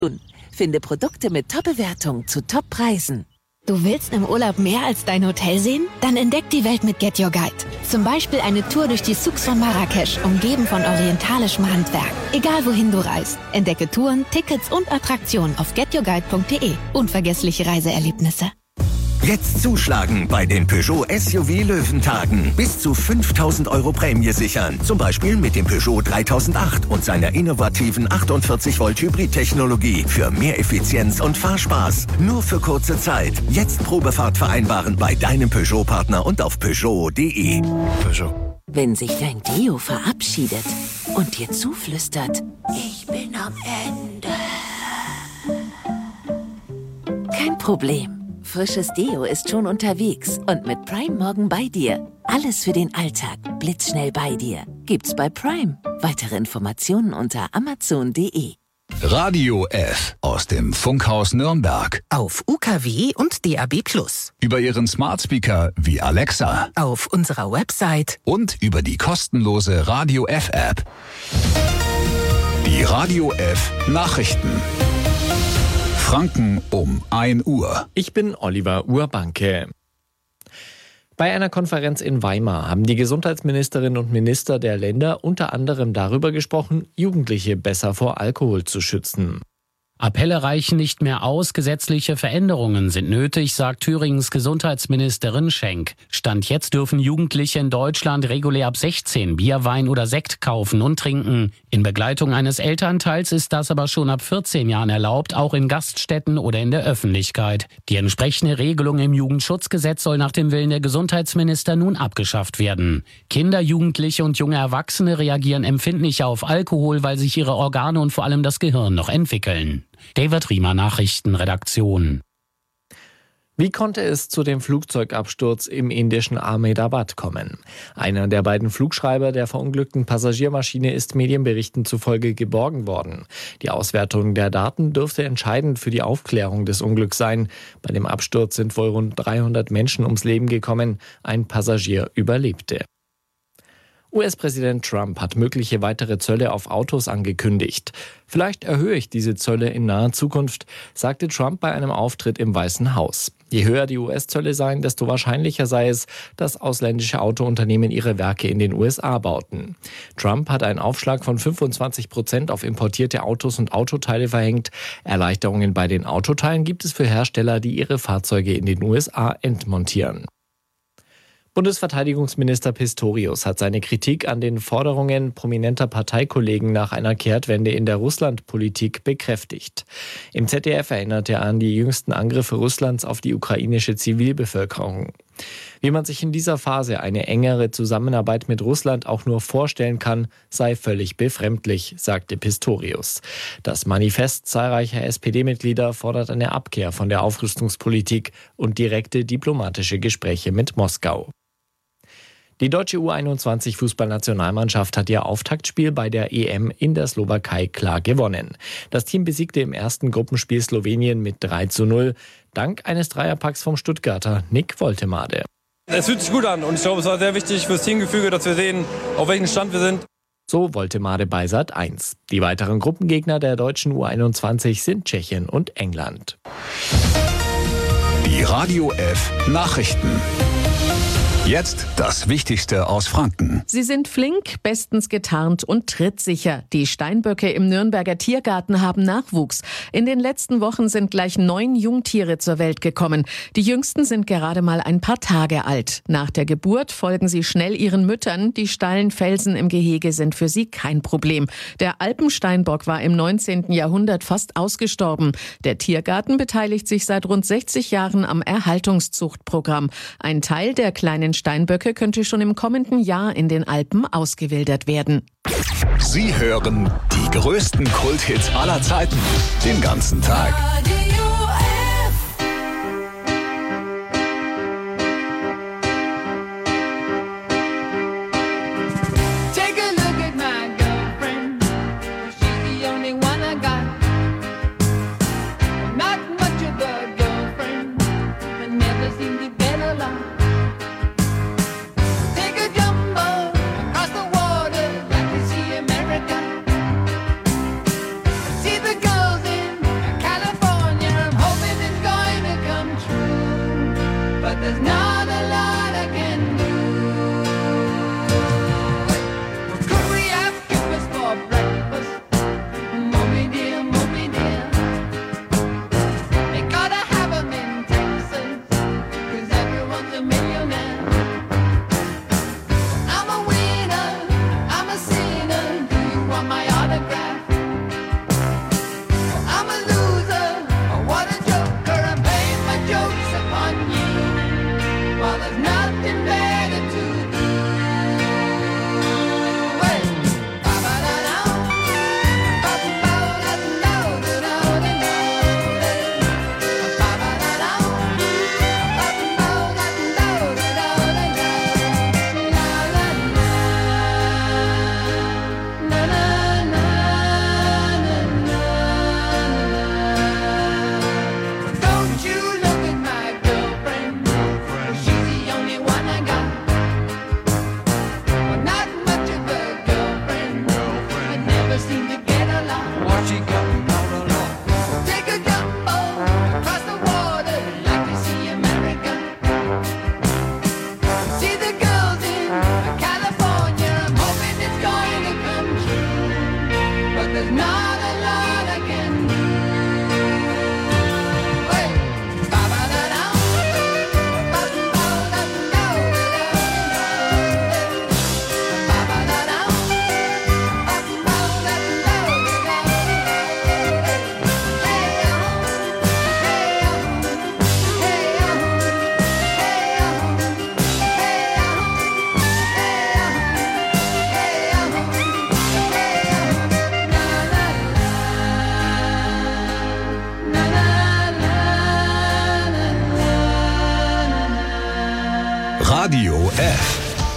Finde Produkte mit Top-Bewertung zu Top-Preisen. Du willst im Urlaub mehr als dein Hotel sehen? Dann entdeck die Welt mit Get Your Guide. Zum Beispiel eine Tour durch die Souks von Marrakesch, umgeben von orientalischem Handwerk. Egal wohin du reist, entdecke Touren, Tickets und Attraktionen auf getyourguide.de. Unvergessliche Reiseerlebnisse. Jetzt zuschlagen bei den Peugeot SUV Löwentagen. Bis zu 5.000 € Prämie sichern. Zum Beispiel mit dem Peugeot 3008 und seiner innovativen 48-Volt-Hybrid-Technologie für mehr Effizienz und Fahrspaß. Nur für kurze Zeit. Jetzt Probefahrt vereinbaren bei deinem Peugeot-Partner und auf Peugeot.de. Peugeot. Wenn sich dein Deo verabschiedet und dir zuflüstert, ich bin am Ende. Kein Problem. Frisches Deo ist schon unterwegs und mit Prime morgen bei dir. Alles für den Alltag, blitzschnell bei dir. Gibt's bei Prime. Weitere Informationen unter amazon.de. Radio F aus dem Funkhaus Nürnberg. Auf UKW und DAB+. Über Ihren Smart Speaker wie Alexa. Auf unserer Website. Und über die kostenlose Radio F App. Die Radio F Nachrichten. Franken um 1 Uhr. Ich bin Oliver Urbanke. Bei einer Konferenz in Weimar haben die Gesundheitsministerinnen und Minister der Länder unter anderem darüber gesprochen, Jugendliche besser vor Alkohol zu schützen. Appelle reichen nicht mehr aus, gesetzliche Veränderungen sind nötig, sagt Thüringens Gesundheitsministerin Schenk. Stand jetzt dürfen Jugendliche in Deutschland regulär ab 16 Bier, Wein oder Sekt kaufen und trinken. In Begleitung eines Elternteils ist das aber schon ab 14 Jahren erlaubt, auch in Gaststätten oder in der Öffentlichkeit. Die entsprechende Regelung im Jugendschutzgesetz soll nach dem Willen der Gesundheitsminister nun abgeschafft werden. Kinder, Jugendliche und junge Erwachsene reagieren empfindlicher auf Alkohol, weil sich ihre Organe und vor allem das Gehirn noch entwickeln. David Riemer, Nachrichtenredaktion. Wie konnte es zu dem Flugzeugabsturz im indischen Ahmedabad kommen? Einer der beiden Flugschreiber der verunglückten Passagiermaschine ist Medienberichten zufolge geborgen worden. Die Auswertung der Daten dürfte entscheidend für die Aufklärung des Unglücks sein. Bei dem Absturz sind wohl rund 300 Menschen ums Leben gekommen. Ein Passagier überlebte. US-Präsident Trump hat mögliche weitere Zölle auf Autos angekündigt. Vielleicht erhöhe ich diese Zölle in naher Zukunft, sagte Trump bei einem Auftritt im Weißen Haus. Je höher die US-Zölle seien, desto wahrscheinlicher sei es, dass ausländische Autounternehmen ihre Werke in den USA bauten. Trump hat einen Aufschlag von 25% auf importierte Autos und Autoteile verhängt. Erleichterungen bei den Autoteilen gibt es für Hersteller, die ihre Fahrzeuge in den USA entmontieren. Bundesverteidigungsminister Pistorius hat seine Kritik an den Forderungen prominenter Parteikollegen nach einer Kehrtwende in der Russlandpolitik bekräftigt. Im ZDF erinnerte er an die jüngsten Angriffe Russlands auf die ukrainische Zivilbevölkerung. Wie man sich in dieser Phase eine engere Zusammenarbeit mit Russland auch nur vorstellen kann, sei völlig befremdlich, sagte Pistorius. Das Manifest zahlreicher SPD-Mitglieder fordert eine Abkehr von der Aufrüstungspolitik und direkte diplomatische Gespräche mit Moskau. Die deutsche U21-Fußballnationalmannschaft hat ihr Auftaktspiel bei der EM in der Slowakei klar gewonnen. Das Team besiegte im ersten Gruppenspiel Slowenien mit 3:0, dank eines Dreierpacks vom Stuttgarter Nick Woltemade. Es fühlt sich gut an und ich glaube, es war sehr wichtig fürs Teamgefüge, dass wir sehen, auf welchem Stand wir sind. So Woltemade bei Sat.1. Die weiteren Gruppengegner der deutschen U21 sind Tschechien und England. Die Radio F Nachrichten. Jetzt das Wichtigste aus Franken. Sie sind flink, bestens getarnt und trittsicher. Die Steinböcke im Nürnberger Tiergarten haben Nachwuchs. In den letzten Wochen sind gleich 9 Jungtiere zur Welt gekommen. Die jüngsten sind gerade mal ein paar Tage alt. Nach der Geburt folgen sie schnell ihren Müttern. Die steilen Felsen im Gehege sind für sie kein Problem. Der Alpensteinbock war im 19. Jahrhundert fast ausgestorben. Der Tiergarten beteiligt sich seit rund 60 Jahren am Erhaltungszuchtprogramm. Ein Teil der kleinen Steinböcke könnte schon im kommenden Jahr in den Alpen ausgewildert werden. Sie hören die größten Kulthits aller Zeiten den ganzen Tag. Radio F.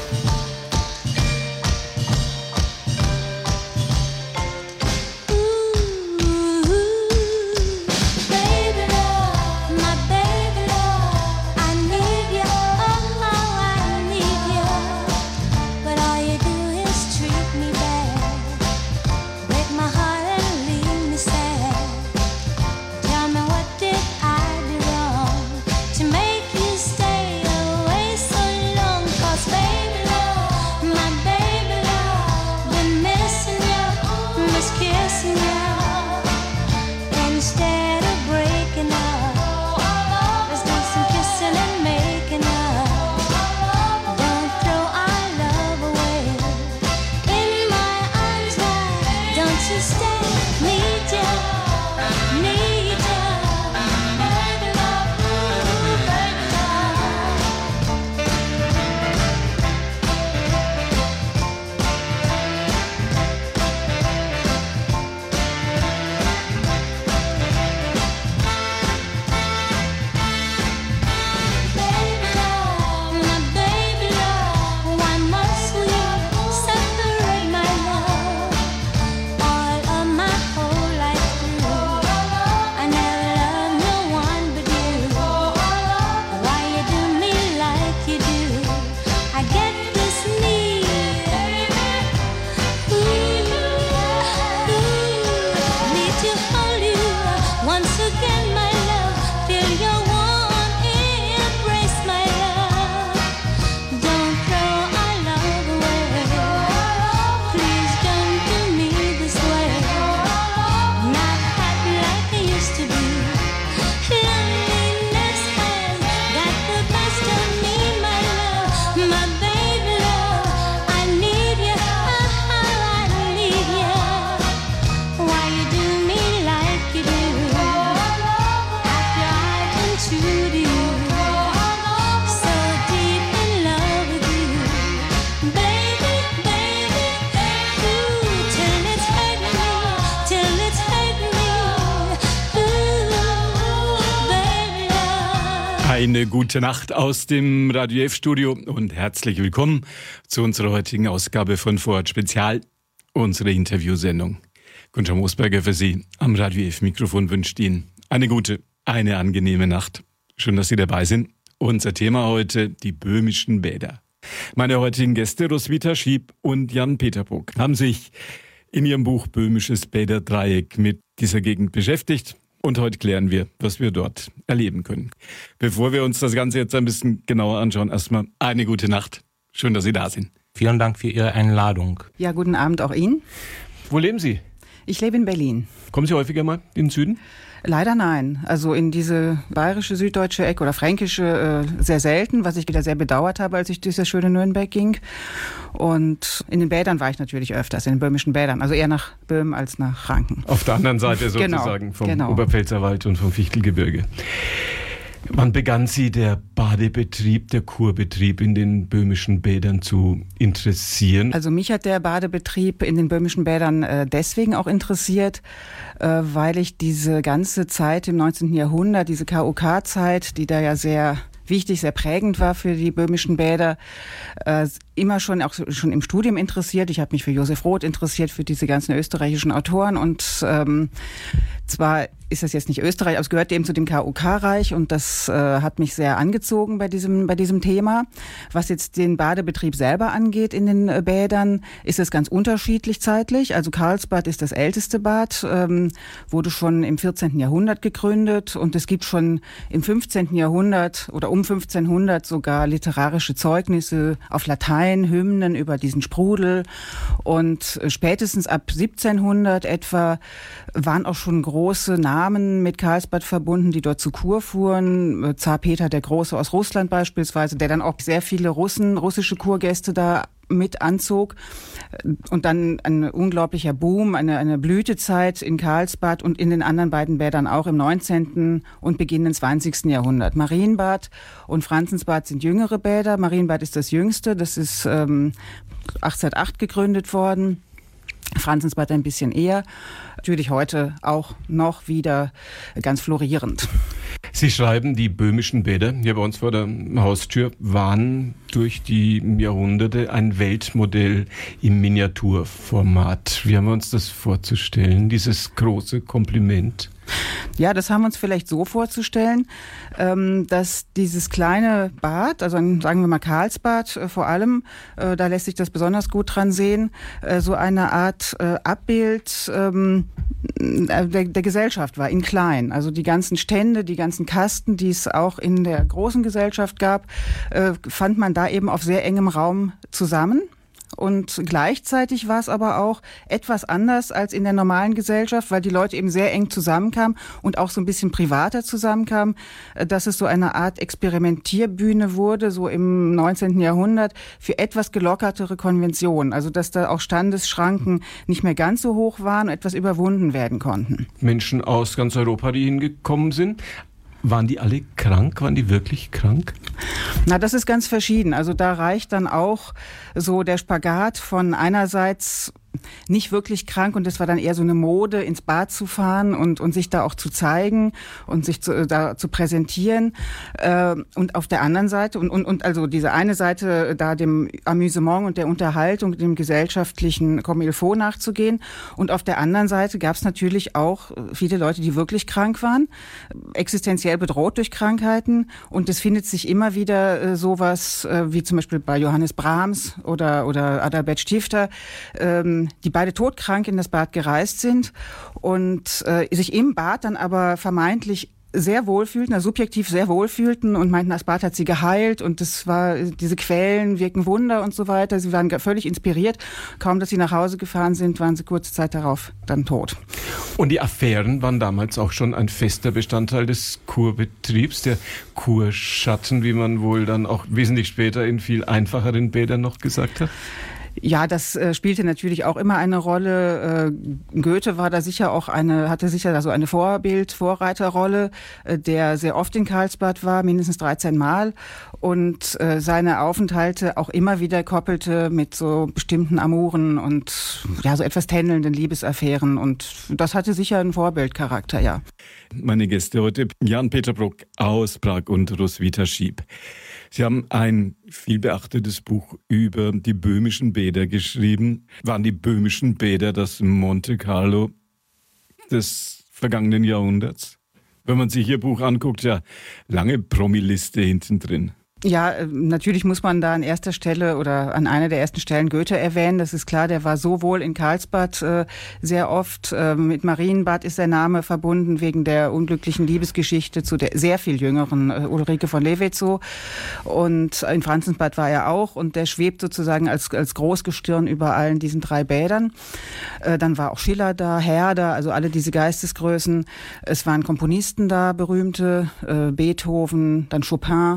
Eine gute Nacht aus dem Radio F-Studio und herzlich willkommen zu unserer heutigen Ausgabe von Vorort Spezial, unsere Interviewsendung. Gunther Moosberger für Sie am Radio F-Mikrofon wünscht Ihnen eine gute, eine angenehme Nacht. Schön, dass Sie dabei sind. Unser Thema heute, die böhmischen Bäder. Meine heutigen Gäste, Roswitha Schieb und Jan Peterburg, haben sich in ihrem Buch Böhmisches Bäderdreieck mit dieser Gegend beschäftigt. Und heute klären wir, was wir dort erleben können. Bevor wir uns das Ganze jetzt ein bisschen genauer anschauen, erstmal eine gute Nacht. Schön, dass Sie da sind. Vielen Dank für Ihre Einladung. Ja, guten Abend auch Ihnen. Wo leben Sie? Ich lebe in Berlin. Kommen Sie häufiger mal in den Süden? Leider nein. Also in diese bayerische, süddeutsche Ecke oder fränkische sehr selten, was ich wieder sehr bedauert habe, als ich durch das schöne Nürnberg ging. Und in den Bädern war ich natürlich öfters, in den böhmischen Bädern. Also eher nach Böhmen als nach Franken. Auf der anderen Seite sozusagen vom Oberpfälzerwald und vom Fichtelgebirge. Wann begann Sie der Badebetrieb, der Kurbetrieb in den böhmischen Bädern zu interessieren? Also mich hat der Badebetrieb in den böhmischen Bädern deswegen auch interessiert, weil ich diese ganze Zeit im 19. Jahrhundert, diese KUK-Zeit, die da ja sehr wichtig, sehr prägend war für die böhmischen Bäder, immer schon im Studium interessiert. Ich habe mich für Josef Roth interessiert, für diese ganzen österreichischen Autoren und zwar ist das jetzt nicht Österreich, aber es gehört eben zu dem KUK-Reich und das hat mich sehr angezogen bei diesem Thema. Was jetzt den Badebetrieb selber angeht in den Bädern, ist es ganz unterschiedlich zeitlich. Also Karlsbad ist das älteste Bad, wurde schon im 14. Jahrhundert gegründet und es gibt schon im 15. Jahrhundert oder um 1500 sogar literarische Zeugnisse auf Latein, Hymnen über diesen Sprudel und spätestens ab 1700 etwa waren auch schon große Namen mit Karlsbad verbunden, die dort zur Kur fuhren. Zar Peter der Große aus Russland beispielsweise, der dann auch sehr viele russische Kurgäste da mit anzog. Und dann ein unglaublicher Boom, eine Blütezeit in Karlsbad und in den anderen beiden Bädern auch im 19. und beginnenden 20. Jahrhundert. Marienbad und Franzensbad sind jüngere Bäder. Marienbad ist das jüngste, das ist 1808 gegründet worden. Franzensbad ein bisschen eher. Natürlich heute auch noch wieder ganz florierend. Sie schreiben, die böhmischen Bäder hier bei uns vor der Haustür waren durch die Jahrhunderte ein Weltmodell im Miniaturformat. Wie haben wir uns das vorzustellen, dieses große Kompliment? Ja, das haben wir uns vielleicht so vorzustellen, dass dieses kleine Bad, also sagen wir mal Karlsbad vor allem, da lässt sich das besonders gut dran sehen, so eine Art Abbild der Gesellschaft war, in klein. Also die ganzen Stände, die ganzen Kasten, die es auch in der großen Gesellschaft gab, fand man da eben auf sehr engem Raum zusammen. Und gleichzeitig war es aber auch etwas anders als in der normalen Gesellschaft, weil die Leute eben sehr eng zusammenkamen und auch so ein bisschen privater zusammenkamen, dass es so eine Art Experimentierbühne wurde, so im 19. Jahrhundert, für etwas gelockertere Konventionen. Also dass da auch Standesschranken nicht mehr ganz so hoch waren und etwas überwunden werden konnten. Menschen aus ganz Europa, die hingekommen sind. Waren die alle krank? Waren die wirklich krank? Na, das ist ganz verschieden. Also da reicht dann auch so der Spagat von einerseits nicht wirklich krank und es war dann eher so eine Mode, ins Bad zu fahren und sich da auch zu zeigen und sich da zu präsentieren. Und auf der anderen Seite, und also diese eine Seite da dem Amüsement und der Unterhaltung, dem gesellschaftlichen Comme il faut nachzugehen. Und auf der anderen Seite gab es natürlich auch viele Leute, die wirklich krank waren, existenziell bedroht durch Krankheiten. Und es findet sich immer wieder sowas, wie zum Beispiel bei Johannes Brahms oder Adalbert Stifter, die beide todkrank in das Bad gereist sind und sich im Bad dann aber vermeintlich sehr wohlfühlten, also subjektiv sehr wohlfühlten und meinten, das Bad hat sie geheilt und das war, diese Quellen wirken Wunder und so weiter. Sie waren völlig inspiriert. Kaum, dass sie nach Hause gefahren sind, waren sie kurze Zeit darauf dann tot. Und die Affären waren damals auch schon ein fester Bestandteil des Kurbetriebs, der Kurschatten, wie man wohl dann auch wesentlich später in viel einfacheren Bädern noch gesagt hat? Ja, das spielte natürlich auch immer eine Rolle. Goethe war da sicher auch hatte sicher da so eine Vorreiterrolle, der sehr oft in Karlsbad war, mindestens 13 Mal und seine Aufenthalte auch immer wieder koppelte mit so bestimmten Amuren und ja, so etwas tändelnden Liebesaffären und das hatte sicher einen Vorbildcharakter, ja. Meine Gäste heute, Jan-Peter Bruck aus Prag und Roswitha Schieb. Sie haben ein vielbeachtetes Buch über die böhmischen Bäder geschrieben. Waren die böhmischen Bäder das Monte Carlo des vergangenen Jahrhunderts? Wenn man sich Ihr Buch anguckt, ja, lange Promiliste hinten drin. Ja, natürlich muss man da an erster Stelle oder an einer der ersten Stellen Goethe erwähnen. Das ist klar, der war sowohl in Karlsbad sehr oft. Mit Marienbad ist der Name verbunden wegen der unglücklichen Liebesgeschichte zu der sehr viel jüngeren Ulrike von Levetzow. Und in Franzensbad war er auch. Und der schwebt sozusagen als Großgestirn über allen diesen 3 Bädern. Dann war auch Schiller da, Herder, also alle diese Geistesgrößen. Es waren Komponisten da, berühmte, Beethoven, dann Chopin,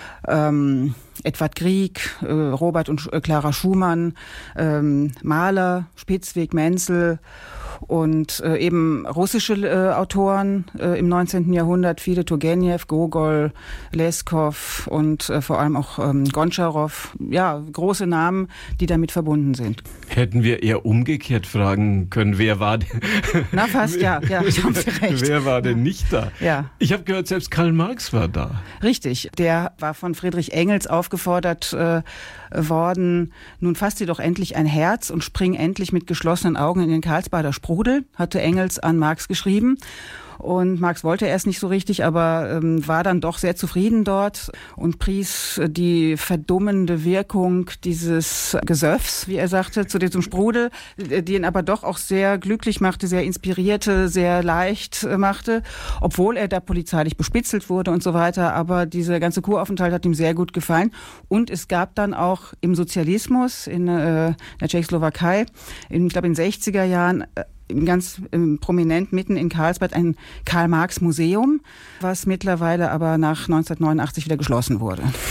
Edvard Grieg, Robert und Clara Schumann, Mahler, Spitzweg, Menzel und eben russische Autoren im 19. Jahrhundert, viele Turgenev, Gogol, Leskow und vor allem auch Gontscharow. Ja, große Namen, die damit verbunden sind. Hätten wir eher umgekehrt fragen können, wer war denn... Na fast, ja, haben Sie recht. Wer war denn nicht da? Ja. Ich habe gehört, selbst Karl Marx war da. Richtig, der war von Friedrich Engels aufgefordert worden, nun fass dir doch endlich ein Herz und spring endlich mit geschlossenen Augen in den Karlsbader Sprudel, hatte Engels an Marx geschrieben. Und Marx wollte erst nicht so richtig, aber war dann doch sehr zufrieden dort und pries die verdummende Wirkung dieses Gesöffs, wie er sagte, zu diesem Sprudel, die ihn aber doch auch sehr glücklich machte, sehr inspirierte, sehr leicht machte, obwohl er da polizeilich bespitzelt wurde und so weiter. Aber dieser ganze Kuraufenthalt hat ihm sehr gut gefallen. Und es gab dann auch im Sozialismus in der Tschechoslowakei, ich glaube in den 60er Jahren, ganz prominent mitten in Karlsbad ein Karl-Marx-Museum, was mittlerweile aber nach 1989 wieder geschlossen wurde.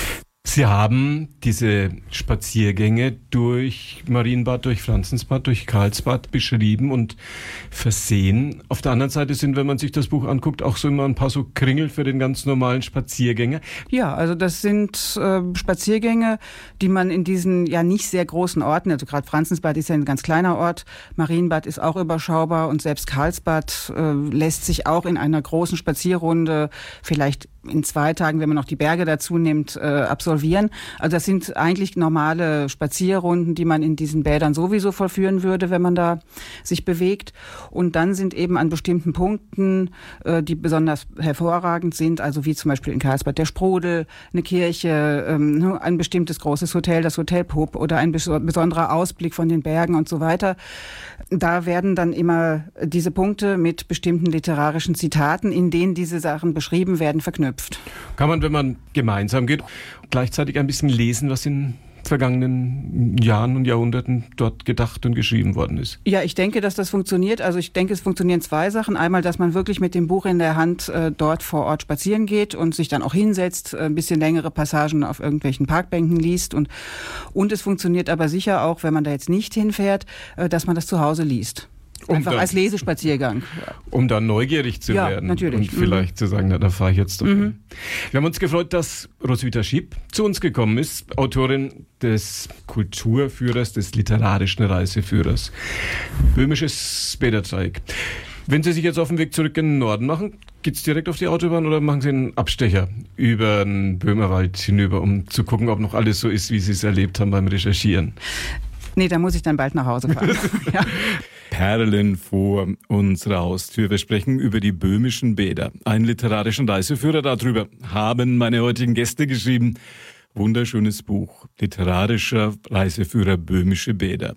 Sie haben diese Spaziergänge durch Marienbad, durch Franzensbad, durch Karlsbad beschrieben und versehen. Auf der anderen Seite sind, wenn man sich das Buch anguckt, auch so immer ein paar so Kringel für den ganz normalen Spaziergänger. Ja, also das sind Spaziergänge, die man in diesen ja nicht sehr großen Orten, also gerade Franzensbad ist ja ein ganz kleiner Ort, Marienbad ist auch überschaubar und selbst Karlsbad lässt sich auch in einer großen Spazierrunde vielleicht in 2 Tagen, wenn man noch die Berge dazu nimmt, absolvieren. Also das sind eigentlich normale Spazierrunden, die man in diesen Bädern sowieso vollführen würde, wenn man da sich bewegt. Und dann sind eben an bestimmten Punkten, die besonders hervorragend sind, also wie zum Beispiel in Karlsbad der Sprudel, eine Kirche, ein bestimmtes großes Hotel, das Hotel Pupp oder ein besonderer Ausblick von den Bergen und so weiter. Da werden dann immer diese Punkte mit bestimmten literarischen Zitaten, in denen diese Sachen beschrieben werden, verknüpft. Kann man, wenn man gemeinsam geht, gleichzeitig ein bisschen lesen, was in vergangenen Jahren und Jahrhunderten dort gedacht und geschrieben worden ist? Ja, ich denke, dass das funktioniert. Also ich denke, es funktionieren 2 Sachen. Einmal, dass man wirklich mit dem Buch in der Hand dort vor Ort spazieren geht und sich dann auch hinsetzt, ein bisschen längere Passagen auf irgendwelchen Parkbänken liest. Und es funktioniert aber sicher auch, wenn man da jetzt nicht hinfährt, dass man das zu Hause liest. Einfach dann, als Lesespaziergang. Um dann neugierig zu werden. Natürlich. Und vielleicht zu sagen, na, da fahre ich jetzt doch hin. Wir haben uns gefreut, dass Roswitha Schiep zu uns gekommen ist, Autorin des Kulturführers, des literarischen Reiseführers. Böhmisches Bäderdreieck. Wenn Sie sich jetzt auf den Weg zurück in den Norden machen, geht's direkt auf die Autobahn oder machen Sie einen Abstecher über den Böhmerwald hinüber, um zu gucken, ob noch alles so ist, wie Sie es erlebt haben beim Recherchieren? Nee, da muss ich dann bald nach Hause fahren. Ja. Perlen vor unserer Haustür. Wir sprechen über die böhmischen Bäder. Einen literarischen Reiseführer darüber haben meine heutigen Gäste geschrieben. Wunderschönes Buch. Literarischer Reiseführer Böhmische Bäder.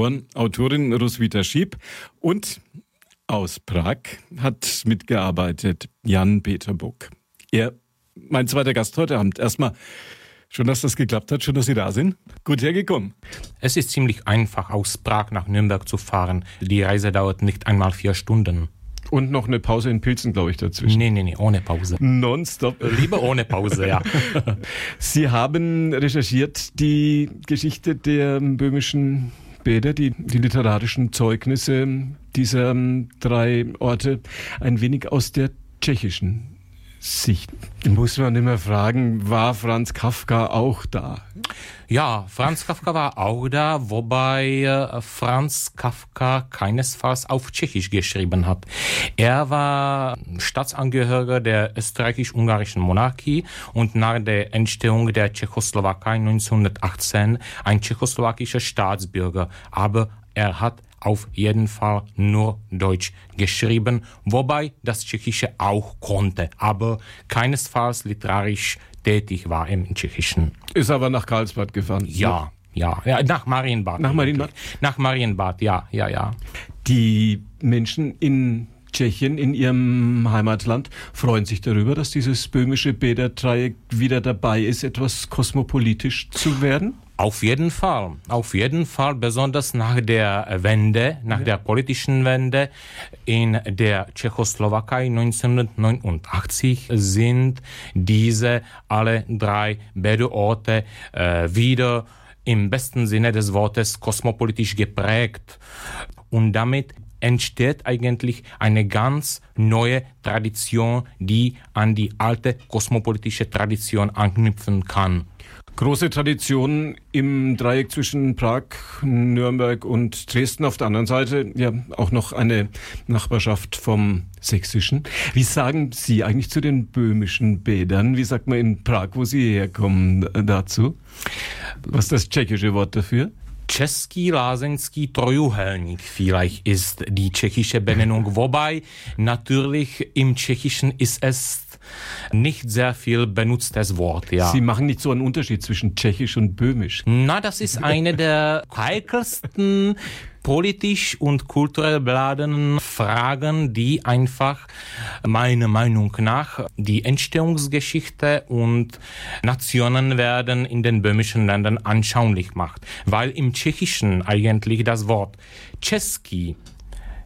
Autorin Roswitha Schiep und aus Prag hat mitgearbeitet Jan-Peter Buck. Mein zweiter Gast heute Abend. Erstmal schön, dass das geklappt hat, schön, dass Sie da sind. Gut hergekommen. Es ist ziemlich einfach, aus Prag nach Nürnberg zu fahren. Die Reise dauert nicht einmal 4 Stunden. Und noch eine Pause in Pilzen, glaube ich, dazwischen. Nee, ohne Pause. Nonstop. Lieber ohne Pause, ja. Sie haben recherchiert die Geschichte der böhmischen Bäder, die literarischen Zeugnisse dieser 3 Orte, ein wenig aus der tschechischen Sicht. Muss man immer fragen, war Franz Kafka auch da? Ja, Franz Kafka war auch da, wobei Franz Kafka keinesfalls auf Tschechisch geschrieben hat. Er war Staatsangehöriger der österreichisch-ungarischen Monarchie und nach der Entstehung der Tschechoslowakei 1918 ein tschechoslowakischer Staatsbürger. Aber er hat auf jeden Fall nur Deutsch geschrieben, wobei das Tschechische auch konnte, aber keinesfalls literarisch tätig war im Tschechischen. Ist aber nach Karlsbad gefahren? Ja, nach Marienbad. Nach Marienbad? Nach Marienbad, ja. Die Menschen in Tschechien, in ihrem Heimatland, freuen sich darüber, dass dieses böhmische Bäderdreieck wieder dabei ist, etwas kosmopolitisch zu werden? Auf jeden Fall, besonders nach der Wende, nach der politischen Wende in der Tschechoslowakei 1989 sind diese alle 3 Bäderorte wieder im besten Sinne des Wortes kosmopolitisch geprägt. Und damit entsteht eigentlich eine ganz neue Tradition, die an die alte kosmopolitische Tradition anknüpfen kann. Große Tradition im Dreieck zwischen Prag, Nürnberg und Dresden. Auf der anderen Seite ja auch noch eine Nachbarschaft vom Sächsischen. Wie sagen Sie eigentlich zu den böhmischen Bädern? Wie sagt man in Prag, wo Sie herkommen, dazu? Was ist das tschechische Wort dafür? Český lázeňský Trojuhelník vielleicht ist die tschechische Benennung, wobei natürlich im Tschechischen ist es nicht sehr viel benutztes Wort, ja. Sie machen nicht so einen Unterschied zwischen Tschechisch und Böhmisch? Na, das ist eine der heikelsten politisch und kulturell beladenen Fragen, die einfach meiner Meinung nach die Entstehungsgeschichte und Nationenwerden in den böhmischen Ländern anschaulich macht. Weil im Tschechischen eigentlich das Wort Český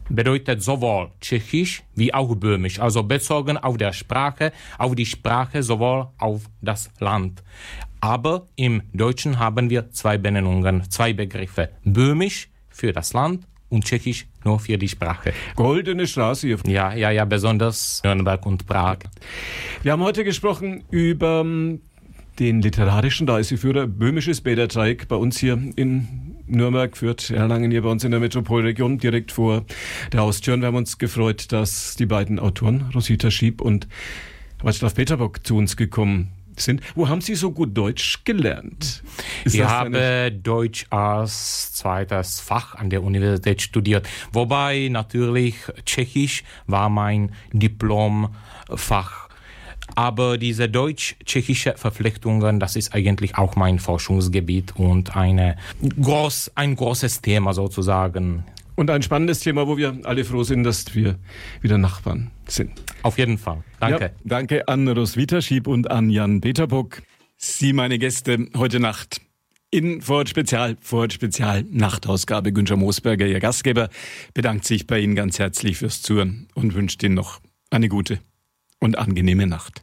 bedeutet sowohl Tschechisch wie auch Böhmisch, also bezogen auf die Sprache sowohl auf das Land. Aber im Deutschen haben wir zwei Benennungen, zwei Begriffe. Böhmisch für das Land und Tschechisch nur für die Sprache. Goldene Straße hier. Ja, besonders Nürnberg und Prag. Wir haben heute gesprochen über den literarischen Reiseführer Böhmisches Bäderdreieck bei uns hier in Nürnberg, Fürth, Erlangen, hier bei uns in der Metropolregion, direkt vor der Haustür. Und wir haben uns gefreut, dass die beiden Autoren, Rosita Schieb und Václav Peterbock, zu uns gekommen sind. Wo haben Sie so gut Deutsch gelernt? Ich habe Deutsch als zweites Fach an der Universität studiert, wobei natürlich Tschechisch war mein Diplomfach. Aber diese deutsch-tschechische Verflechtungen, das ist eigentlich auch mein Forschungsgebiet und ein großes Thema sozusagen. Und ein spannendes Thema, wo wir alle froh sind, dass wir wieder Nachbarn sind. Auf jeden Fall. Danke. Ja, danke an Roswitha Schieb und an Jan Peterbock. Sie, meine Gäste, heute Nacht in Vorort Spezial Nachtausgabe. Günther Moosberger, Ihr Gastgeber, bedankt sich bei Ihnen ganz herzlich fürs Zuhören und wünscht Ihnen noch eine gute und angenehme Nacht.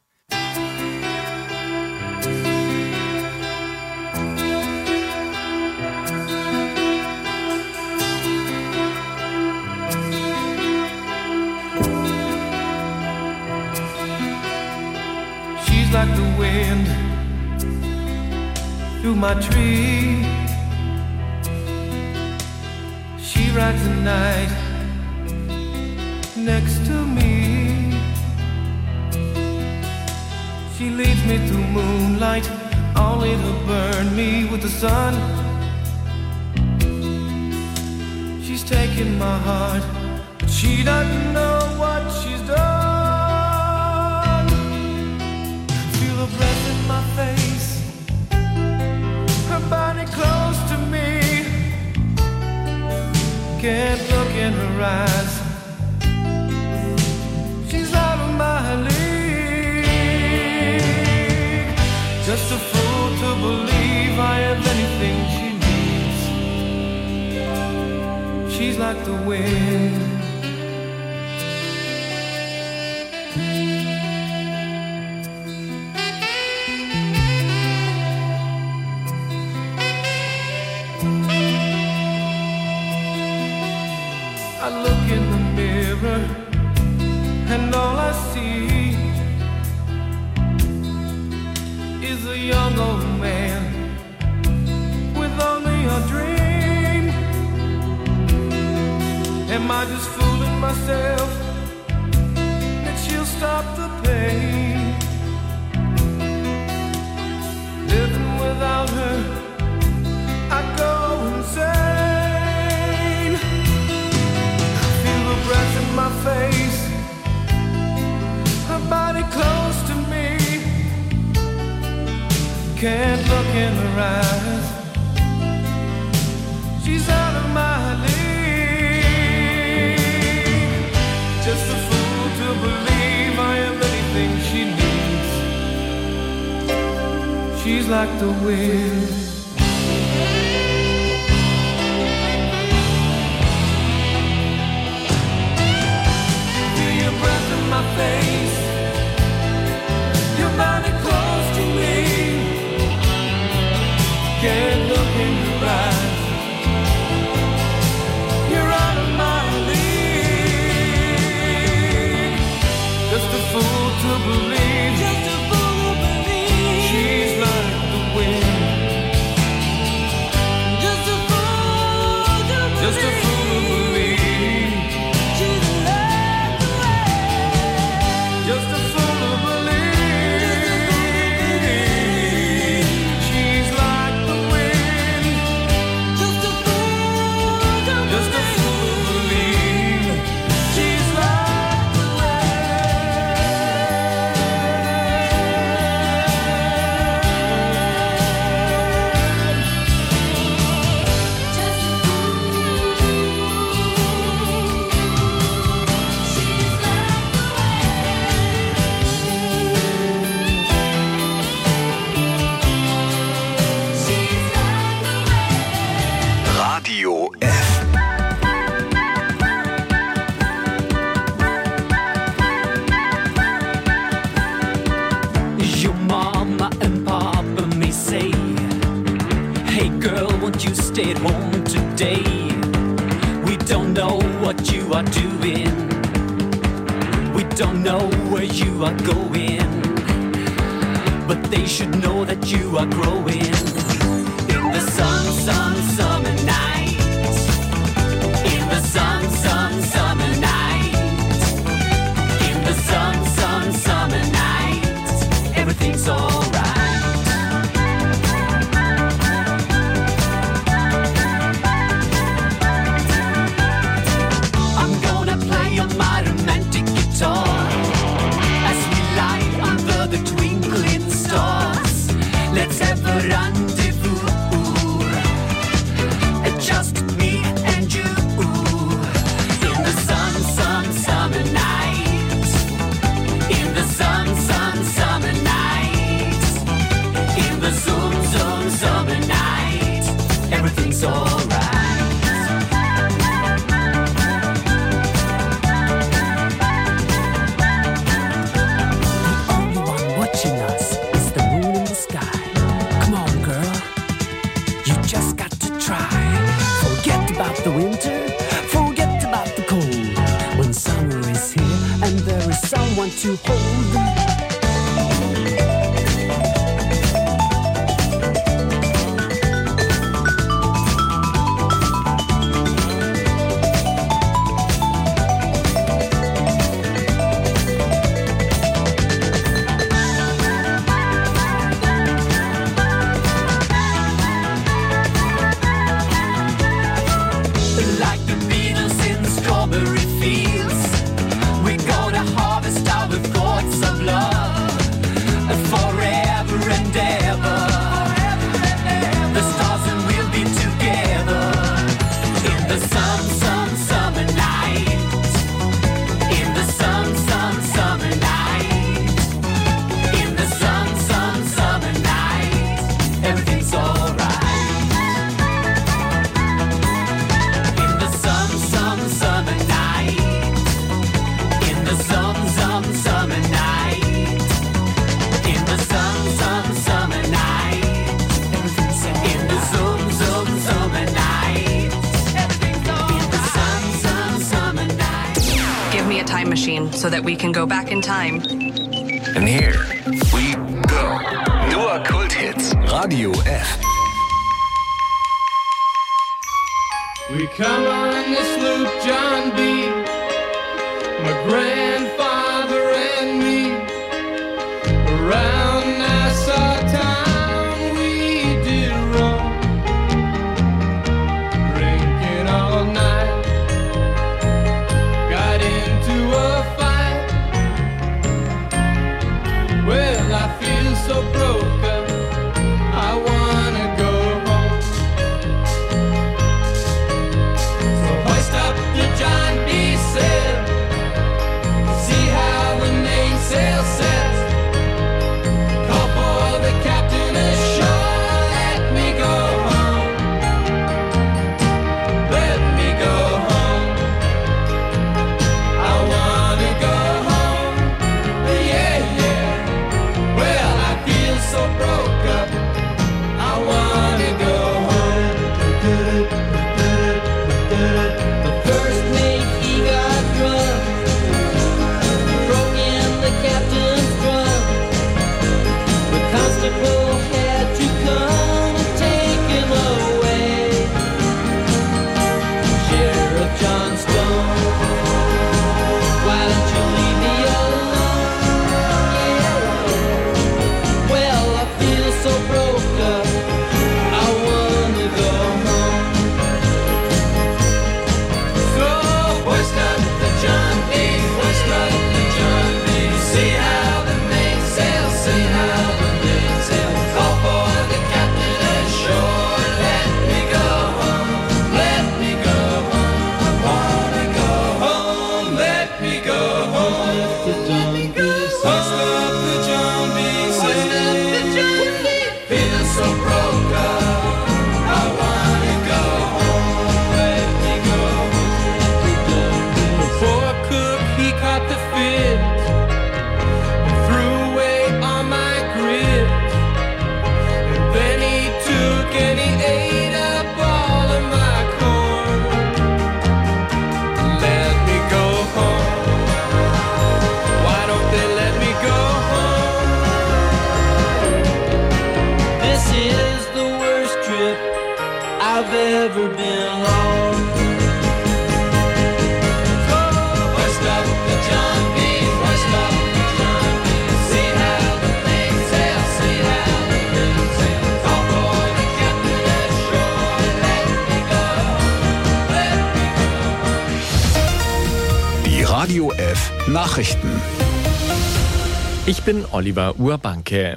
She's like the wind through my tree. She rides the night next to me. She leads me through moonlight, only to burn me with the sun. She's taken my heart, but she doesn't know what she's done. Feel her breath in my face, her body close to me. Can't look in her eyes, she's out of my league. Just a fool to believe I have anything she needs. She's like the wind. I look in the mirror and all I see is a young old man with only a dream. Am I just fooling myself that she'll stop the pain? Living without her, I go insane. Feel her breath in my face, her body close to me. Can't look in her eyes, she's out of my league. Just a fool to believe I am anything she needs. She's like the wind. Feel your breath in my face, your body close to me. Can't look in your eyes, you're out of my league. Just a fool to believe, she's like the wind. Just a fool to believe, she's like the wind. Just a fool to believe, she's like the wind. Just a fool to believe, she's like the wind. stay at home today. We don't know what you are doing. We don't know where you are going. But they should know that you are growing. In the sun, summer night. In the sun, summer night. In the sun, summer night. Everything's alright. I'm gonna play on my romantic guitar as we lie under the twinkling stars. Let's have a rendezvous. Just me and you. In the sun, summer night. In the sun, summer night. In the zoom, summer night. Everything's alright. The only one watching us is the moon in the sky. Come on, girl. You just got to try. Forget about the winter, forget about the cold. When summer is here and there is someone to hold. Like the Beatles in the strawberry fields, we're gonna harvest our thoughts of love forever and ever. The stars and we'll be together in the sun, summer night. In the sun, summer night. In the sun, summer night. Everything's alright. Summer night. In the summer night. In the summer night. Everything's in the summer night. Everything's in the summer night. Give me a time machine so that we can go back in time. And here we go. Nur Kulthits. Radio F. We come on this loop, John B., my grandfather and me. Around Nassau town we did roam, drinking all night. Got into a fight. Well, I feel so broken, I wanna go home. Hoist up the John B. sail, see how the mainsail sets. Call for the captain ashore, let me go home. Let me go home. I wanna go home, yeah, yeah. Well, I feel F Nachrichten. Ich bin Oliver Urbanke.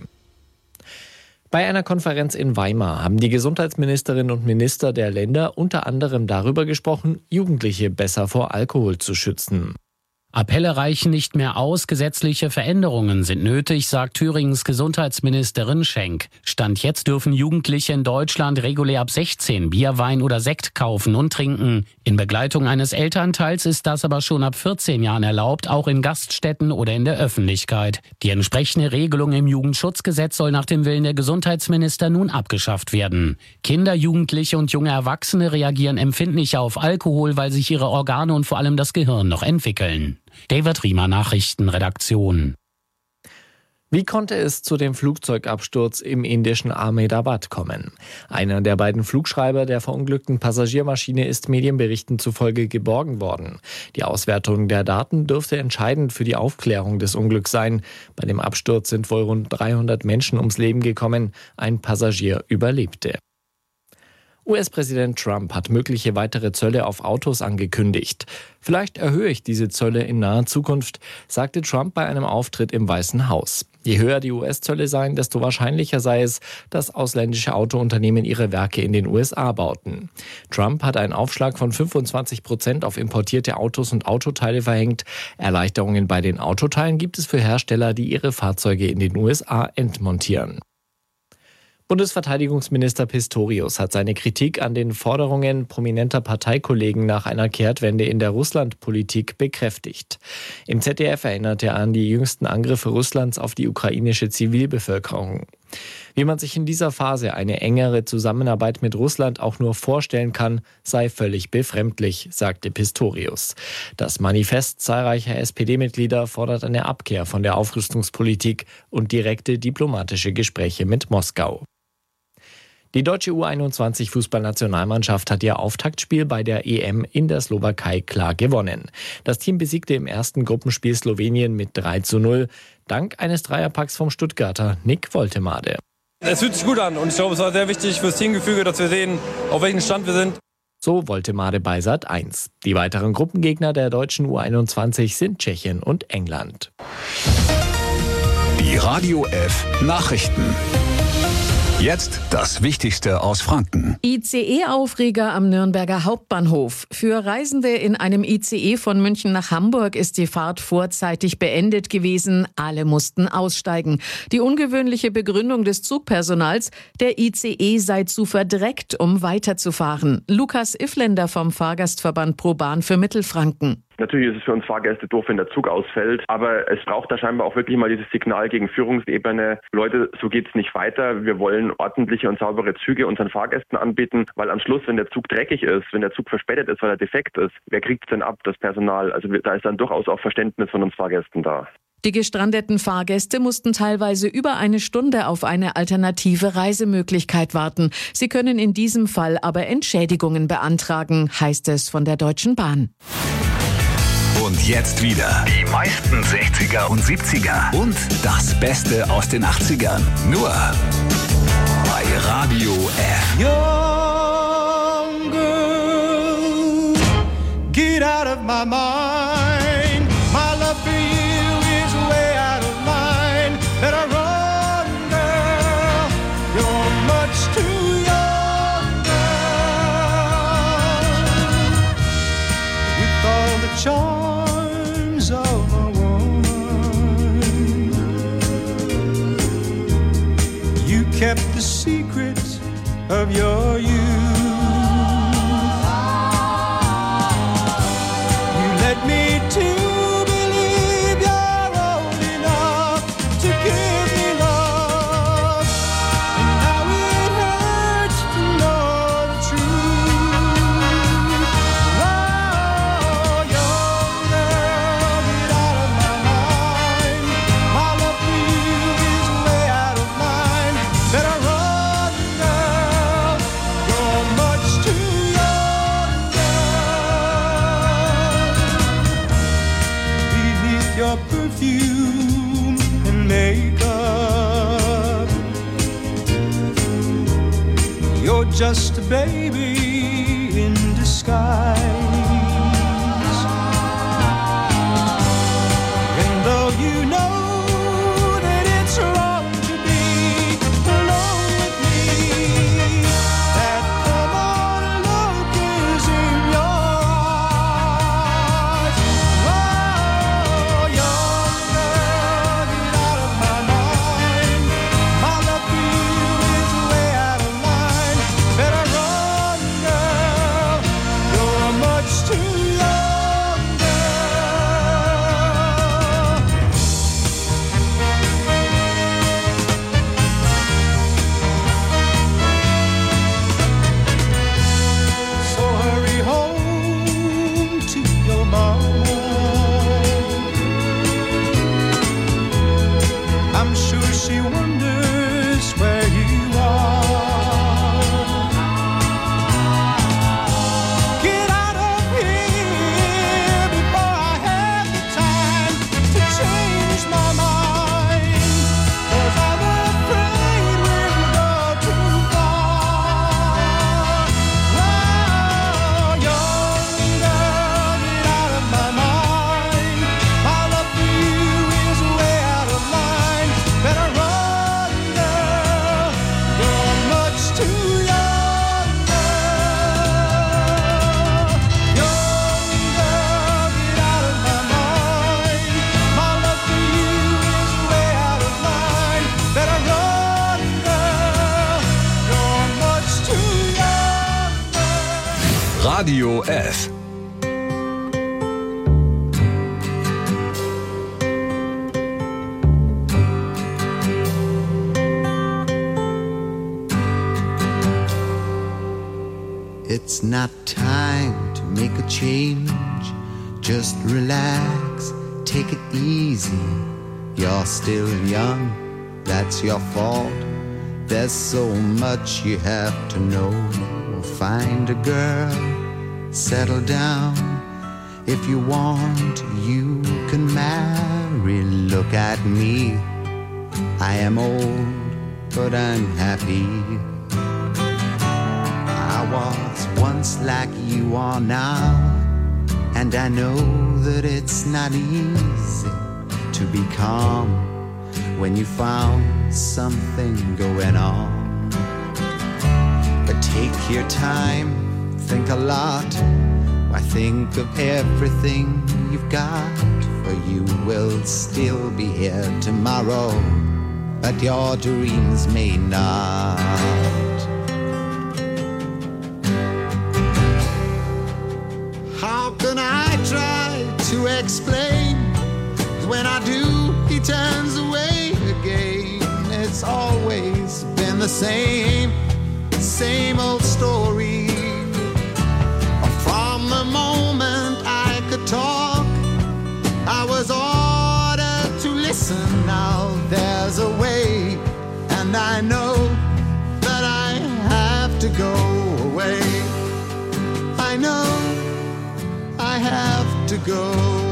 Bei einer Konferenz in Weimar haben die Gesundheitsministerinnen und Minister der Länder unter anderem darüber gesprochen, Jugendliche besser vor Alkohol zu schützen. Appelle reichen nicht mehr aus, gesetzliche Veränderungen sind nötig, sagt Thüringens Gesundheitsministerin Schenk. Stand jetzt dürfen Jugendliche in Deutschland regulär ab 16 Bier, Wein oder Sekt kaufen und trinken. In Begleitung eines Elternteils ist das aber schon ab 14 Jahren erlaubt, auch in Gaststätten oder in der Öffentlichkeit. Die entsprechende Regelung im Jugendschutzgesetz soll nach dem Willen der Gesundheitsminister nun abgeschafft werden. Kinder, Jugendliche und junge Erwachsene reagieren empfindlicher auf Alkohol, weil sich ihre Organe und vor allem das Gehirn noch entwickeln. David Riemer, Nachrichtenredaktion. Wie konnte es zu dem Flugzeugabsturz im indischen Ahmedabad kommen? Einer der beiden Flugschreiber der verunglückten Passagiermaschine ist Medienberichten zufolge geborgen worden. Die Auswertung der Daten dürfte entscheidend für die Aufklärung des Unglücks sein. Bei dem Absturz sind wohl rund 300 Menschen ums Leben gekommen. Ein Passagier überlebte. US-Präsident Trump hat mögliche weitere Zölle auf Autos angekündigt. Vielleicht erhöhe ich diese Zölle in naher Zukunft, sagte Trump bei einem Auftritt im Weißen Haus. Je höher die US-Zölle seien, desto wahrscheinlicher sei es, dass ausländische Autounternehmen ihre Werke in den USA bauten. Trump hat einen Aufschlag von 25% auf importierte Autos und Autoteile verhängt. Erleichterungen bei den Autoteilen gibt es für Hersteller, die ihre Fahrzeuge in den USA entmontieren. Bundesverteidigungsminister Pistorius hat seine Kritik an den Forderungen prominenter Parteikollegen nach einer Kehrtwende in der Russlandpolitik bekräftigt. Im ZDF erinnerte er an die jüngsten Angriffe Russlands auf die ukrainische Zivilbevölkerung. Wie man sich in dieser Phase eine engere Zusammenarbeit mit Russland auch nur vorstellen kann, sei völlig befremdlich, sagte Pistorius. Das Manifest zahlreicher SPD-Mitglieder fordert eine Abkehr von der Aufrüstungspolitik und direkte diplomatische Gespräche mit Moskau. Die deutsche U21-Fußballnationalmannschaft hat ihr Auftaktspiel bei der EM in der Slowakei klar gewonnen. Das Team besiegte im ersten Gruppenspiel Slowenien mit 3:0, dank eines Dreierpacks vom Stuttgarter Nick Woltemade. Es fühlt sich gut an und ich glaube, es war sehr wichtig fürs Teamgefüge, dass wir sehen, auf welchem Stand wir sind. So Woltemade bei Sat.1. Die weiteren Gruppengegner der deutschen U21 sind Tschechien und England. Die Radio F Nachrichten. Jetzt das Wichtigste aus Franken. ICE-Aufreger am Nürnberger Hauptbahnhof. Für Reisende in einem ICE von München nach Hamburg ist die Fahrt vorzeitig beendet gewesen. Alle mussten aussteigen. Die ungewöhnliche Begründung des Zugpersonals, der ICE sei zu verdreckt, um weiterzufahren. Lukas Iffländer vom Fahrgastverband ProBahn für Mittelfranken. Natürlich ist es für uns Fahrgäste doof, wenn der Zug ausfällt, aber es braucht da scheinbar auch wirklich mal dieses Signal gegen Führungsebene. Leute, so geht's nicht weiter. Wir wollen ordentliche und saubere Züge unseren Fahrgästen anbieten, weil am Schluss, wenn der Zug dreckig ist, wenn der Zug verspätet ist, weil er defekt ist, wer kriegt's denn ab? Das Personal. Also da ist dann durchaus auch Verständnis von uns Fahrgästen da. Die gestrandeten Fahrgäste mussten teilweise über eine Stunde auf eine alternative Reisemöglichkeit warten. Sie können in diesem Fall aber Entschädigungen beantragen, heißt es von der Deutschen Bahn. Und jetzt wieder die meisten 60er und 70er und das Beste aus den 80ern. Nur bei Radio F. Young girl, get out of my mind. My love for you is way out of line. Better run, girl. You're much too young, girl. With all the charms of a woman, you kept the secret of your youth. You led me to believe you're old enough to give me love, and now it hurts to know the truth. Oh, young girl, get out of my mind. My love for you is way out of line. Better run, girl. You're much too young, girl. Beneath your perfume and makeup, you're just a baby in disguise. she wonders where you are. Get out of here before I have the time to change my mind, 'cause I'm afraid we'll go too far. Oh, young girl, get out of my mind. My love for you is way out of line. Better run, girl, you're much too young, girl. Young girl, get out of my mind. My love for you is way out of line. Better run, girl, you're much too young, girl. Radio F. It's not time to make a change. Just relax, take it easy. You're still young, that's your fault. There's so much you have to know. Find a girl, settle down. If you want, you can marry. Look at me, I am old, but I'm happy. I was once like you are now, and I know that it's not easy to be calm when you found something going on. But take your time, think a lot. Why, think of everything you've got, for you will still be here tomorrow, but your dreams may not. How can I try to explain? When I do, he turns away again. It's always been the same old story. From the moment I could talk, I was ordered to listen. Now there's a way, and I know that I have to go away. I know I have to go.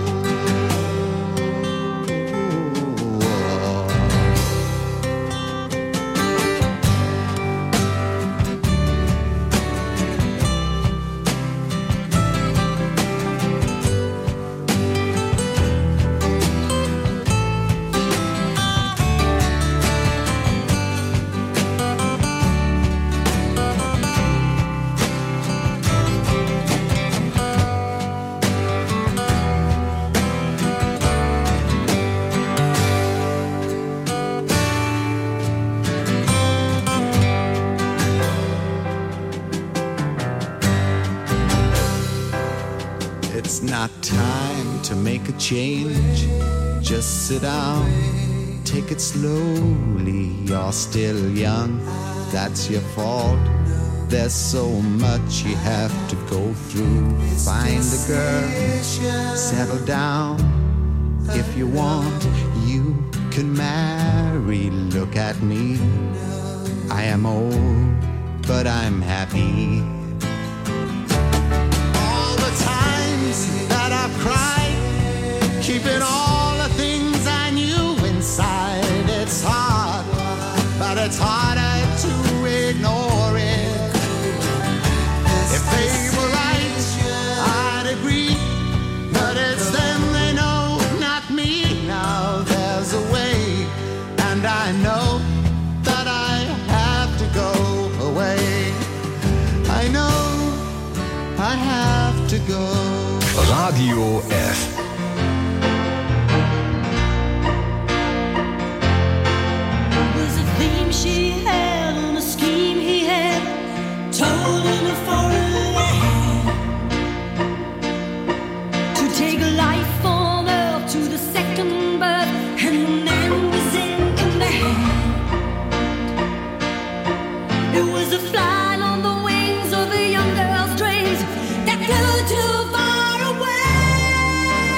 It's not time to make a change. Just sit down, take it slowly. You're still young, that's your fault. There's so much you have to go through. Find a girl, settle down. If you want, you can marry. Look at me, I am old, but I'm happy. That I've cried, keeping all the things I knew inside. It's hard, but it's harder to ignore it. If they were right, I'd agree, but it's them they know, not me. Now there's a way, and I know that I have to go away. I know I have to go. Radio F. Was a theme she had on a scheme he had, told in a foreign land, to take a life on earth to the second birth, and the man was in command. It was a flight on the wings of a young girl's dreams that flew too far away.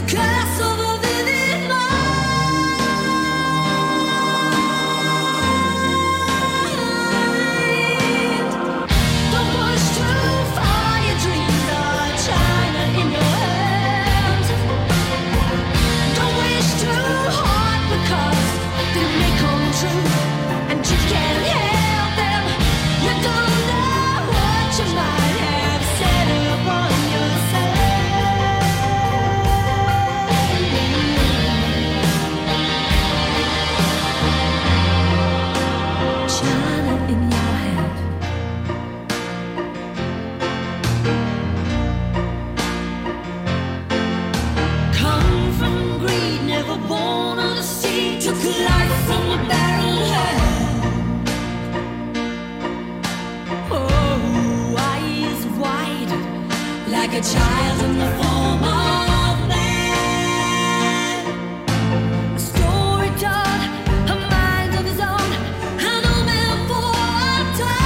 Like a child in the form of man. A story told, a mind of his own, an old man for a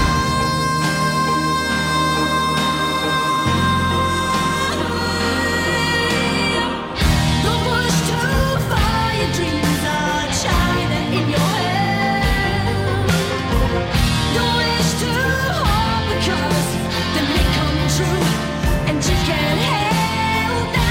time. Don't push too far, your dreams are China in your hand. Don't wish too hard because they may come true. And you can't help that.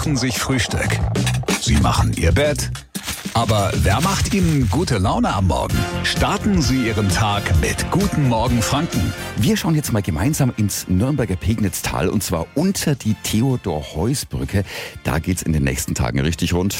machen sich Frühstück. Sie machen Ihr Bett. Aber wer macht Ihnen gute Laune am Morgen? Starten Sie Ihren Tag mit Guten Morgen Franken. Wir schauen jetzt mal gemeinsam ins Nürnberger Pegnitztal und zwar unter die Theodor-Heuss-Brücke. Da geht's in den nächsten Tagen richtig rund.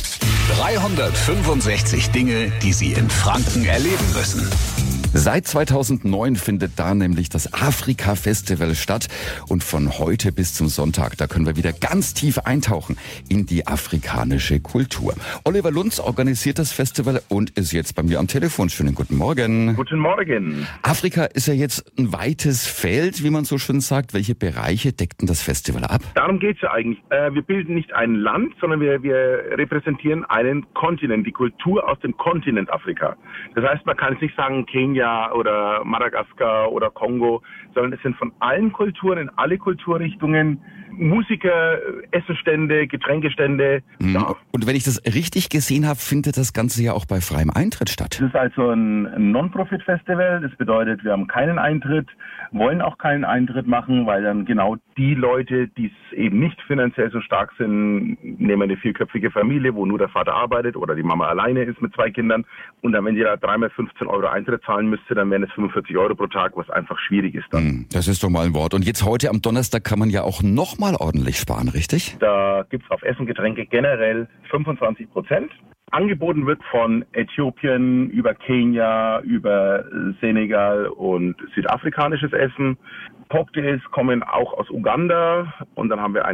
365 Dinge, die Sie in Franken erleben müssen. Seit 2009 findet da nämlich das Afrika-Festival statt und von heute bis zum Sonntag, da können wir wieder ganz tief eintauchen in die afrikanische Kultur. Oliver Lunz organisiert das Festival und ist jetzt bei mir am Telefon. Schönen guten Morgen. Guten Morgen. Afrika ist ja jetzt ein weites Feld, wie man so schön sagt. Welche Bereiche deckt denn das Festival ab? Darum geht's ja eigentlich. Wir bilden nicht ein Land, sondern wir repräsentieren einen Kontinent, die Kultur aus dem Kontinent Afrika. Das heißt, man kann jetzt nicht sagen Kenia oder Madagaskar oder Kongo, sondern es sind von allen Kulturen in alle Kulturrichtungen Musiker, Essenstände, Getränkestände. Ja. Und wenn ich das richtig gesehen habe, findet das Ganze ja auch bei freiem Eintritt statt. Es ist also ein Non-Profit-Festival. Das bedeutet, wir haben keinen Eintritt, wollen auch keinen Eintritt machen, weil dann genau die Leute, die es eben nicht finanziell so stark sind, nehmen eine vierköpfige Familie, wo nur der Vater arbeitet oder die Mama alleine ist mit 2 Kindern. Und dann, wenn die da 3x 15 Euro Eintritt zahlen müsste, dann wären es 45 Euro pro Tag, was einfach schwierig ist dann. Das ist doch mal ein Wort. Und jetzt heute am Donnerstag kann man ja auch noch mal ordentlich sparen, richtig? Da gibt's auf Essen, Getränke generell 25%. Angeboten wird von Äthiopien über Kenia, über Senegal und südafrikanisches Essen. Cocktails kommen auch aus Uganda und dann haben wir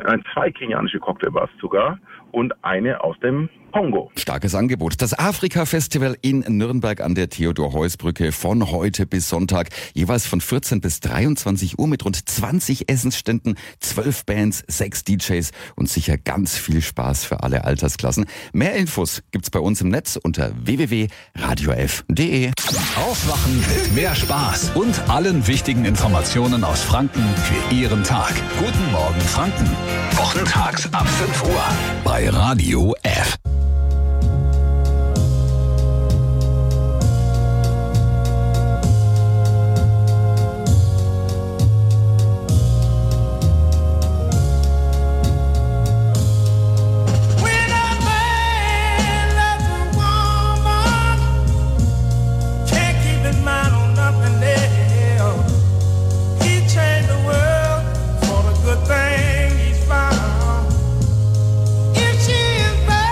2 kenianische Cocktailbars sogar und eine aus dem Kongo. Starkes Angebot. Das Afrika-Festival in Nürnberg an der Theodor-Heuss-Brücke von heute bis Sonntag, jeweils von 14 bis 23 Uhr mit rund 20 Essensständen, 12 Bands, 6 DJs und sicher ganz viel Spaß für alle Altersklassen. Mehr Infos gibt's bei uns im Netz unter www.radiof.de. Aufwachen mit mehr Spaß und allen wichtigen Informationen aus Franken für Ihren Tag. Guten Morgen Franken. Wochentags ab 5 Uhr bei Radio F. Thing he's found. If she is bad.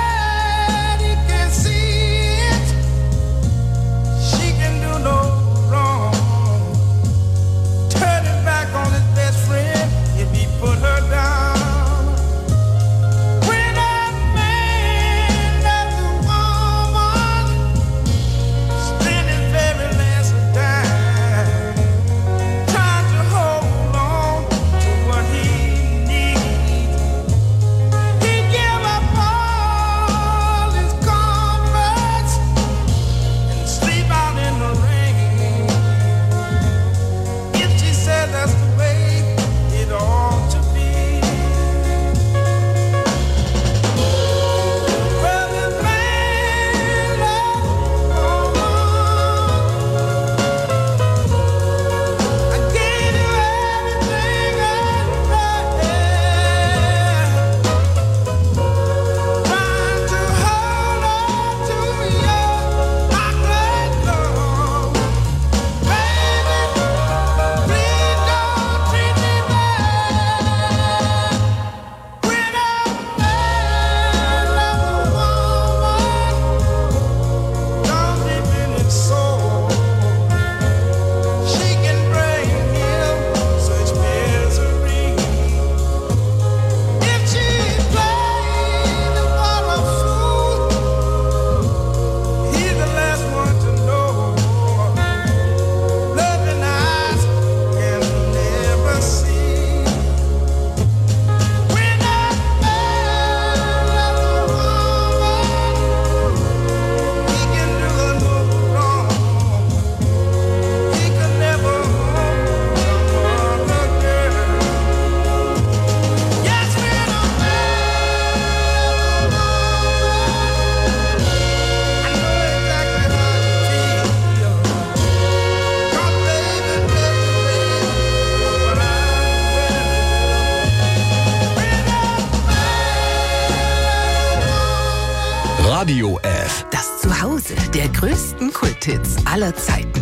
Radio F. Das Zuhause der größten Kulthits aller Zeiten.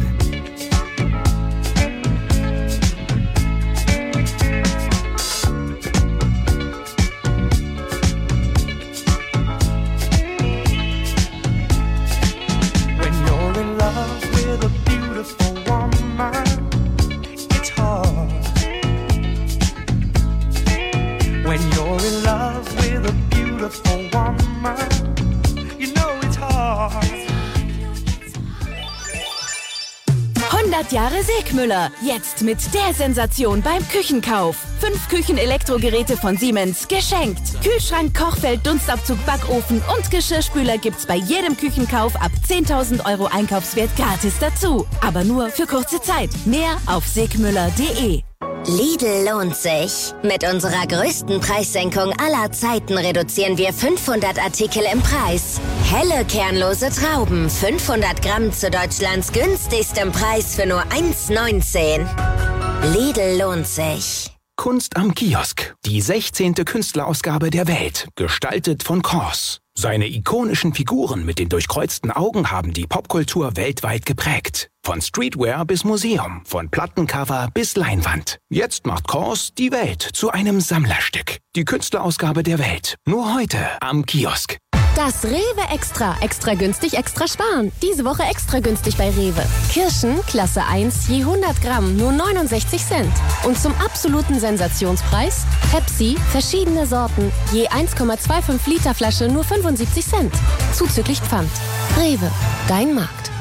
Jahre Segmüller. Jetzt mit der Sensation beim Küchenkauf. 5 Küchenelektrogeräte von Siemens geschenkt. Kühlschrank, Kochfeld, Dunstabzug, Backofen und Geschirrspüler gibt's bei jedem Küchenkauf ab 10.000 Euro Einkaufswert gratis dazu. Aber nur für kurze Zeit. Mehr auf segmüller.de. Lidl lohnt sich. Mit unserer größten Preissenkung aller Zeiten reduzieren wir 500 Artikel im Preis. Helle kernlose Trauben, 500 Gramm zu Deutschlands günstigstem Preis für nur 1,19. Lidl lohnt sich. Kunst am Kiosk. Die 16. Künstlerausgabe der Welt. Gestaltet von Kors. Seine ikonischen Figuren mit den durchkreuzten Augen haben die Popkultur weltweit geprägt. Von Streetwear bis Museum, von Plattencover bis Leinwand. Jetzt macht Kors die Welt zu einem Sammlerstück. Die Künstlerausgabe der Welt. Nur heute am Kiosk. Das Rewe Extra. Extra günstig, extra sparen. Diese Woche extra günstig bei Rewe. Kirschen, Klasse 1, je 100 Gramm, nur 69 Cent. Und zum absoluten Sensationspreis Pepsi, verschiedene Sorten, je 1,25 Liter Flasche, nur 75 Cent. Zuzüglich Pfand. Rewe, dein Markt.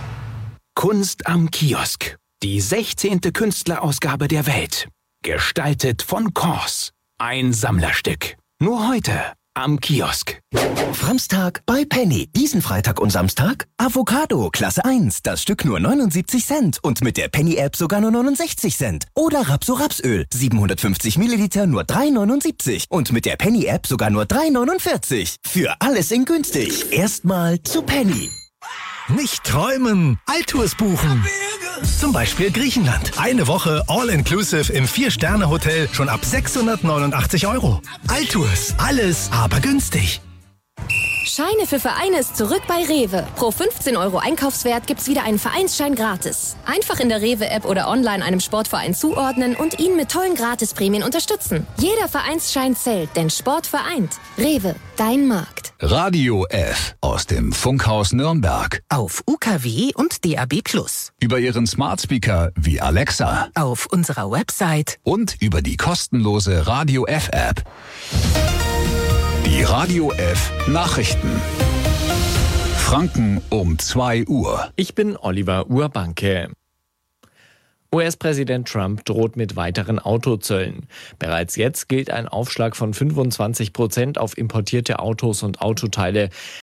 Kunst am Kiosk. Die 16. Künstlerausgabe der Welt. Gestaltet von Kors. Ein Sammlerstück. Nur heute am Kiosk. Framstag bei Penny. Diesen Freitag und Samstag Avocado, Klasse 1, das Stück nur 79 Cent und mit der Penny-App sogar nur 69 Cent. Oder Rapso-Rapsöl, 750 Milliliter nur 3,79 und mit der Penny-App sogar nur 3,49. Für alles in günstig. Erstmal zu Penny. Nicht träumen, Altours buchen. Zum Beispiel Griechenland. Eine Woche All-Inclusive im 4-Sterne-Hotel schon ab 689 €. Altours, alles aber günstig. Scheine für Vereine ist zurück bei Rewe. Pro 15 € Einkaufswert gibt's wieder einen Vereinsschein gratis. Einfach in der Rewe-App oder online einem Sportverein zuordnen und ihn mit tollen Gratisprämien unterstützen. Jeder Vereinsschein zählt, denn Sport vereint. Rewe, dein Markt. Radio F aus dem Funkhaus Nürnberg. Auf UKW und DAB+. Über Ihren Smart Speaker wie Alexa. Auf unserer Website. Und über die kostenlose Radio F App. Die Radio F Nachrichten. Franken um 2 Uhr. Ich bin Oliver Urbanke. US-Präsident Trump droht mit weiteren Autozöllen. Bereits jetzt gilt ein Aufschlag von 25% auf importierte Autos und Autoteile.